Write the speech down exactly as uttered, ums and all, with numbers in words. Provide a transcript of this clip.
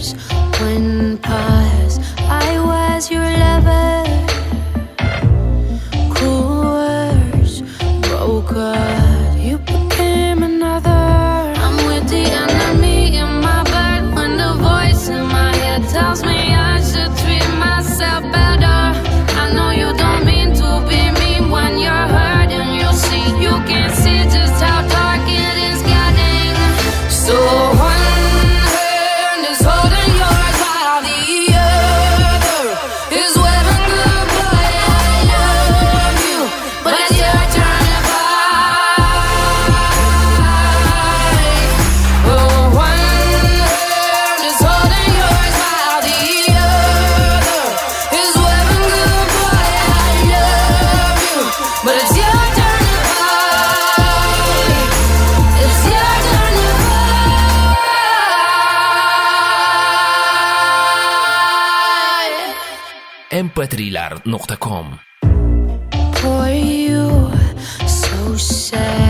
years went past. I was your lover. Cool words broke heart. You became another. I'm with the enemy in my bed when the voice in my head tells me I should treat myself better. I know you don't mean to be mean when you're hurt, and you see, you can see just how dark it is getting. So one hand is holding yours while the other is waving goodbye. I love you, but it's your turn to fight. Oh, one hand is holding yours while the other is waving goodbye. I love you, but it's your turn to fight. It's your turn to fight. ام بي ثري لاند دوت كوم. For you, so sad.